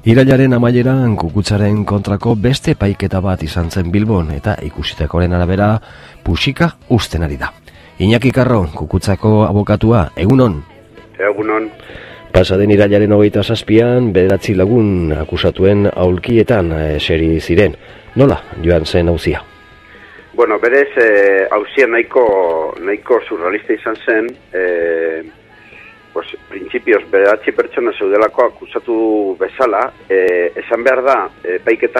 Irailaren amaieran kukutzaren kontrako beste epaiketa bat izan zen Bilbon eta ikusitakoaren arabera puxika uzten ari da. Iñaki Karro, kukutzako abokatua, egunon? Egunon. Pasaden irailaren 27an 9 lagun akusatuen aulkietan seri ziren. Nola joan zen auzia? Bueno, berez auzia nahiko surrealista izan zen. Pues, principios, 9 pertsona zeudelako akusatu bezala, esan behar da, epaiketa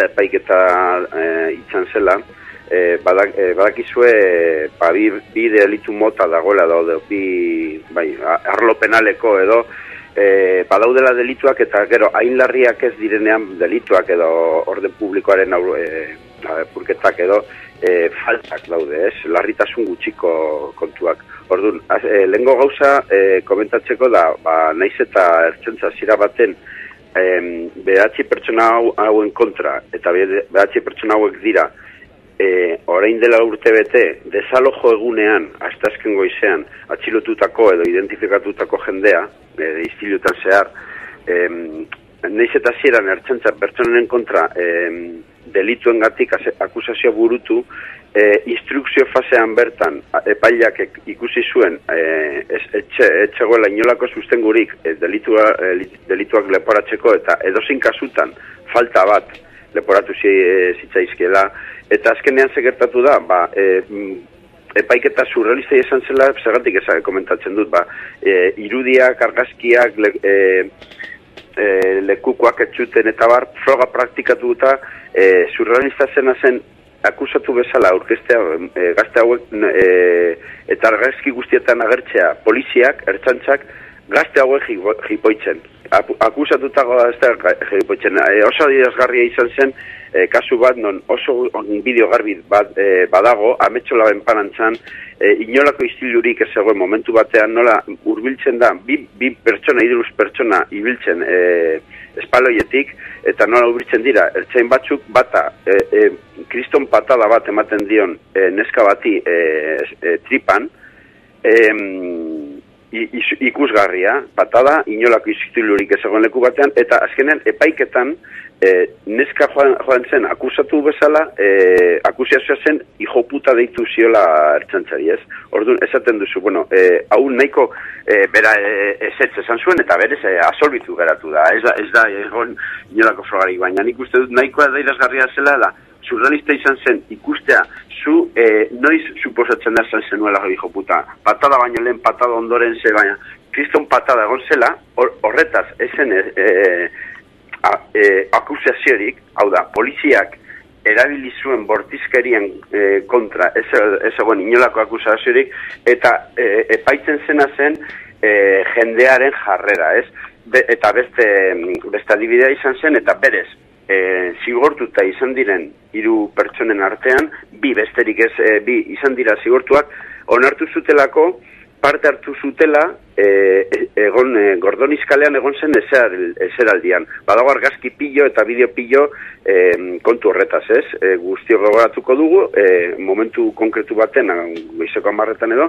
izan zela, badakizue bi delitu mota dagoela edo, arlo penaleko edo, badaudela delituak eta gero hain larriak ez direnean delituak edo orden publikoaren purketak edo faltak daude, ez? Larritasun gutxiko kontuak. Orduan, lehengo gauza komentatzeko da, naiz eta ertzaintza zira baten 9 pertsona hauen kontra eta 9 pertsona hauek dira orain dela urte bete desalojo egunean, hasta azken goizean atxilotutako edo identifikatutako jendea istilutan zehar, naiz eta ziran ertzaintza pertsonen kontra delituengatik akusazioa burutu, instrukzio fasean bertan epailak ikusi zuen etxegoela inolako sustengurik delituak leporatzeko eta edozein kasutan falta bat leporatu zitzaizkiela, eta azkenean segertatu da, epaiketa surrealista izan zela, zergatik komentatzen dut, irudiak, argazkiak, lekukoak etxuten eta froga praktikatu eta surrealista zena zen akusatu bezala aurkeztea gazte hauek eta argazki guztietan agertzea poliziak, ertzaintzak, gazte hauek jipoitzen. Akusatutago gazte jipoitzen. Oso adierazgarria izan zen kasu bat, non oso bideo garbi badago, ametxola benpanantzan, inolako istilurik ez zegoen momentu batean, nola hurbiltzen da, bi pertsona, iduruz pertsona ibiltzen espaloietik, eta nola hurbiltzen dira, ertzain batzuk bata, kriston patada bat ematen dion neska bati tripan, ikusgarria, patada, inolako istilurik ez zegoen leku batean, eta azkenean epaiketan, neska joan zen akusatu bezala, akusazioa zen hijoputa deitu ziola ertzaintzari, ez? Orduan, esaten duzu, hau nahiko bera ezetz esan zuen, eta berez absolbitu geratu da, ez da egon inolako frogarik, baina nik uste dut nahikoa adierazgarria zela da, surrealista izan zen ikustea, zu noiz suposatzen da zen zenuela hijoputa, patada baino lehen, patada ondoren ze, baina kriston patada egon zela, horretaz, ezen akusaziorik, hau da, poliziak erabili zuen bortizkerien kontra, ez egon inolako akusaziorik, eta epaitzen zena zen jendearen jarrera, ez? Eta beste adibidea izan zen, eta berez, zigortuta izan diren 3 pertsonen artean, besterik ez, izan dira zigortuak, onartu zutelako, parte hartu zutela, Gordonizkalean egon zen eseraldian. Badago argazki pilo eta bideo pilo kontu horretaz, ez? Guztio gogoratuko dugu, momentu konkretu baten, goizeko 10 edo,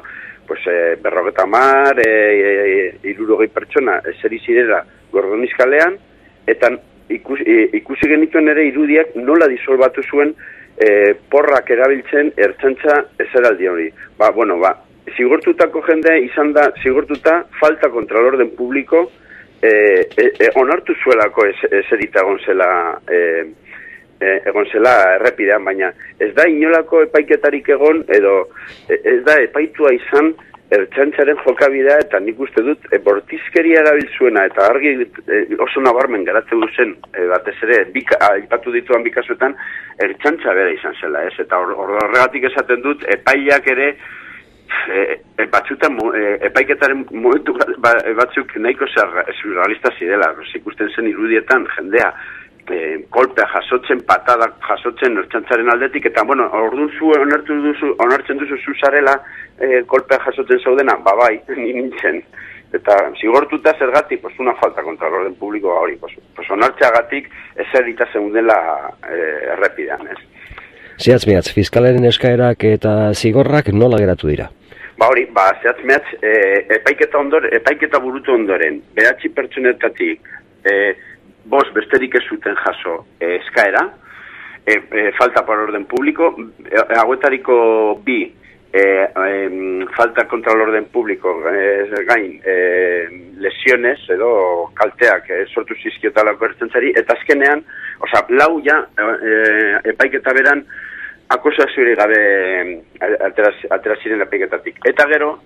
50, 60 pertsona eseri zirela Gordonizkalean, eta ikusi genituen ere irudiak nola disolbatu zuen porrak erabiltzen ertzaintza eseraldi hori. Zigortutako jende izan da zigortuta falta kontra el orden publiko onartu zuelako eserita egon zela errepidean, baina ez da inolako epaiketarik egon edo ez da epaitua izan ertzaintzaren jokabidea, eta nik uste dut bortizkeria erabiltzuena eta argi oso nabarmen geratzen duzen batez ere aipatu dituan bikasuetan ertzaintza bera izan zela, ez? Eta horregatik esaten dut epaileak ere batzutan epaiketaren momentu batzuk nahiko surrealista zirela, ikusten zen irudietan jendea kolpea jasotzen, patadak jasotzen ertzaintzaren aldetik, eta orduan zu onartzen duzu zuzarela kolpea jasotzen zaudena, bai, nintzen. Eta zigortuta zergatik, una falta kontra el orden publiko hori, onartzeagatik eserita zeundela errepidean, ez? Zehatz-mehatz, fiskalaren eskaerak eta zigorrak nola geratu dira? Zehatz-mehatz, epaiketa burutu ondoren, 9 pertsonetatik bost besterik ez zuten jaso eskaera, falta por orden público, hauetariko bi falta contra el orden público gain lesiones edo kalteak sortu zizkiotalako ertzaintzari, eta azkenean, lau ja epaiketa beran akusaziorik gabe atera ziren epaiketatik. Eta gero,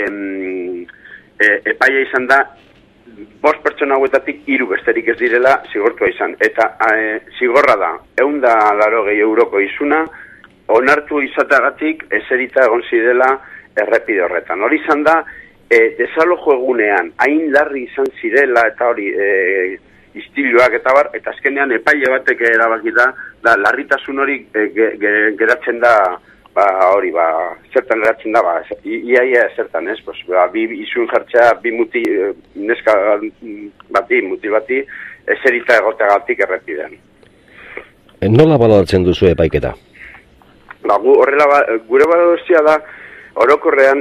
epaia izan da, bost pertsona hauetatik 3 besterik ez direla zigortua izan. Eta zigorra da, 180 euroko izuna, onartu izateagatik eserita egon zirela errepide horretan. Hori izan da, desalojo egunean, hain larri izan zirela eta hori istiluak eta bar, eta azkenean epaile batek erabaki da larritasun hori geratzen da, hori, zertan geratzen da, iaia zertan, ez? Bi izun jartzea, bi muti, neska bati, muti bati, eserita egoteagatik errepidean. Nola baloratzen duzu epaiketa? Gure balorazioa da, orokorrean,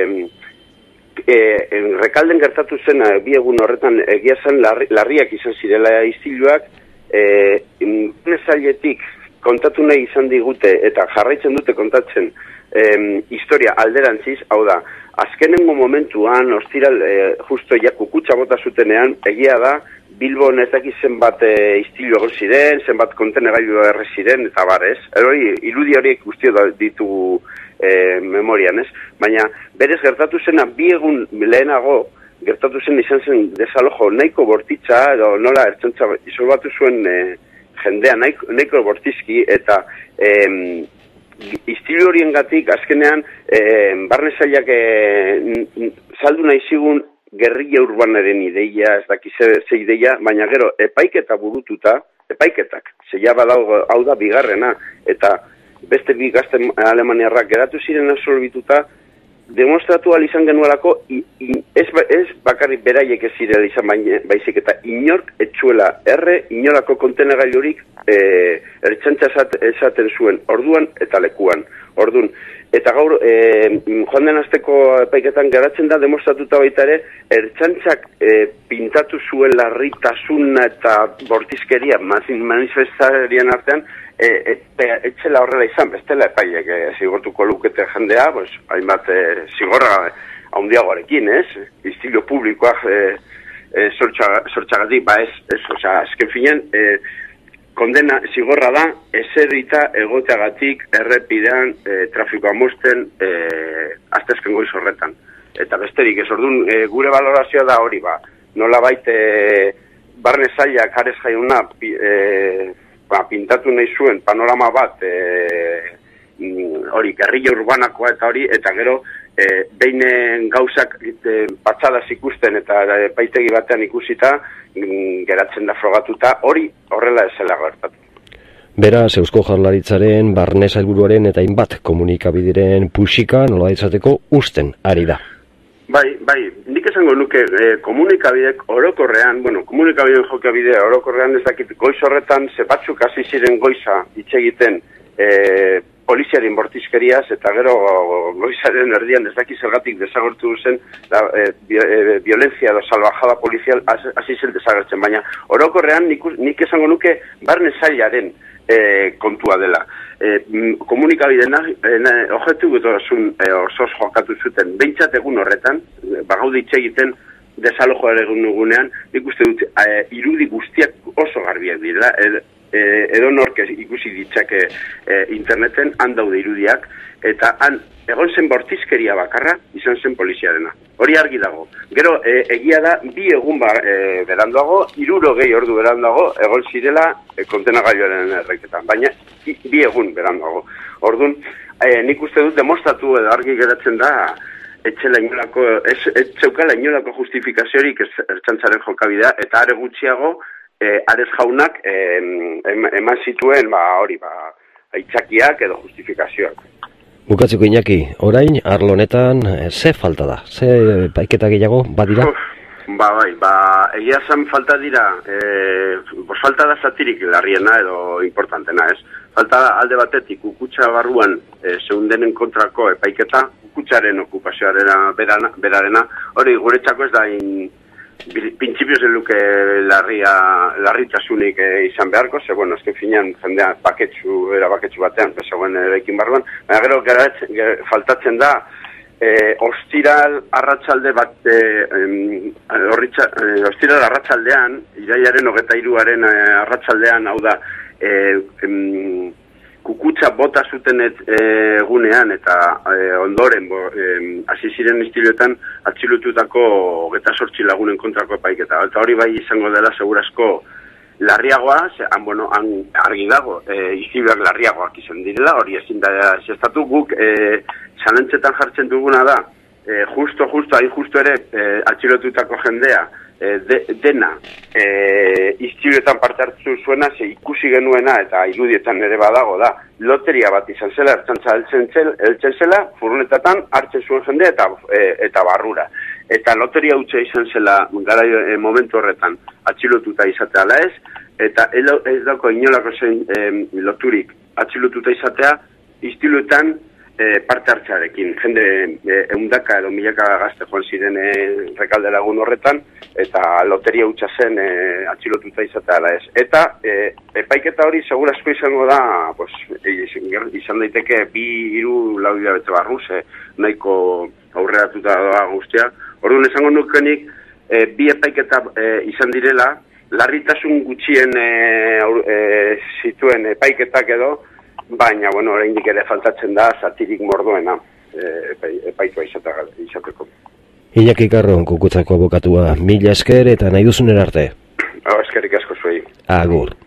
Rekalden gertatu zen bi egun horretan egia zen larriak izan zirela istiluak, nezailetik kontatu nahi izan digute eta jarraitzen dute kontatzen historia alderantziz, hau da, azkenengo momentuan, ostiral justo ja kukutsa bota zutenean, egia da, Bilbon ez dakiz zenbat istilu egon ziren, zenbat kontenegailu erre ziren, eta barez. Irudi horiek guztio ditugu memorian, ez? Baina, berez gertatu zena, bi egun lehenago, gertatu zen izan zen desalojo nahiko bortitza, edo nola ertzaintza isolbatu zuen jendea nahiko bortizki, eta istilu horien gatik, azkenean, barne zailak saldu nahi zigun gerrilla urbanaren ideia, ez dakiz ze ideia, baina gero epaiketa burututa, epaiketak, zeia badago hau da bigarrena, eta beste bi gazte alemaniarrak geratu ziren absolbituta, demostratu izan genuelako, ez bakarrik beraiek ez zirela izan baizik, eta inork etxuela inolako kontenegailurik ertzaintza esaten zuen orduan eta lekuan. Orduan, eta gaur, joan den asteko epaiketan geratzen da, demostratuta baita ere, ertzaintzak pintatu zuen larritasuna eta bortizkeria manifestarian artean, etxela horrela izan, bestela epaiek zigortuko lukete jendea, hainbat zigorra handiagoarekin, ez? Istilu publikoak sortxagatik, azken finean, kondena zigorra da, eserita egoteagatik errepidean trafikoa mozten astezken goiz horretan. Eta besterik ez, orduan gure valorazioa da hori, nola baite barne zailak Ares Jaiuna pintatu nahi zuen panorama bat hori, gerrilla urbanakoa eta hori, eta gero behin gauzak patxadas ikusten eta epaitegi batean ikusita, geratzen da frogatuta, hori horrela ez zela gertatu. Beraz, Eusko Jaurlaritzaren, barne sailburuaren eta hainbat komunikabideren puxika nola izateko usten ari da. Bai, nik esango nuke komunikabidek orokorrean, komunikabideen jokabide orokorrean ez dakit goiz horretan, batzuk hasi ziren goiza hitz egiten poliziaren bortizkeriaz, eta gero goizaren erdian ez dakiz zergatik desagortu zen violencia edo salvajada polizial hasi zen desagertzen, baina orokorrean nik esango nuke barne zailaren kontua dela. Komunikabideen objektu osoz jokatu zuten, behintzat egun horretan, bagaude hitz egiten desalojoa egun nugunean, nik uste dut irudi guztiak oso garbiak dira, edo nork ikusi ditzake interneten, han daude irudiak, eta han egon zen bortizkeria bakarra izan zen poliziarena. Hori argi dago. Gero, egia da, bi egun beranduago, 60 ordu beranduago, egon zirela kontenagailuaren erreketan, baina bi egun beranduago. Orduan, nik uste dut demostratu edo argi geratzen da, etxeukala inolako justifikaziorik ertzaintzaren jokabidea, eta are gutxiago, Ares jaunak eman zituen aitzakiak edo justifikazioak. Bukatzeko Iñaki, orain, arlo honetan, ze falta da? Ze paiketa gehiago badira? Egia zan falta dira, falta da zatirik larriena edo importantena, ez? Falta da alde batetik, kukutsa barruan zeundenen kontrako epaiketa, kukutsaren okupazioarena berarena, hori guretzako ez da printzipioz luke larritasunik izan beharko, ze, bueno, azken finean jendea baketsu batean, zegoen eraikin barruan, baina gero faltatzen da, ostiral arratsalde bat, ostiral arratsaldean, irailaren 23 arratsaldean, hau da, kukutza bota zuten egunean eta ondoren hasi ziren istiluetan atxilotutako 28 lagunen kontrako epaiketa. Eta hori bai izango dela segurazko larriagoa, han argi dago, istiluak larriagoak izan direla, hori ezin da zestatu guk zalantzetan jartzen duguna da, justo ere atxilotutako jendea dena istiluetan parte hartu zuena, ze ikusi genuena eta irudietan ere badago da, loteria bat izan zela, ertzantza heltzen zela, furgonetatan hartzen zuen jendea eta barrura. Eta loteria hutsa izan zela gara momentu horretan atxilotuta izatea ala ez, eta ez dauko inolako zein loturik atxilotuta izatea istiluetan parte hartzearekin. Jende eundaka edo milaka gazte joan ziren Rekalde lagun horretan, eta loteria hutsa zen atxilotuta izatea ala ez. Eta epaiketa hori segurazko izango da, izan daiteke 2-3 hilabete barru, nahiko aurreratuta da guztia. Orduan esango nukenik, bi epaiketa izan direla, larritasun gutxien zituen epaiketak edo, baina, oraindik ere faltatzen da zatirik mordoena epaitua izateko. Iñaki Karron, Kukutzako abokatua, mila esker eta nahi duzunera arte. Eskerrik asko zuei. Agur.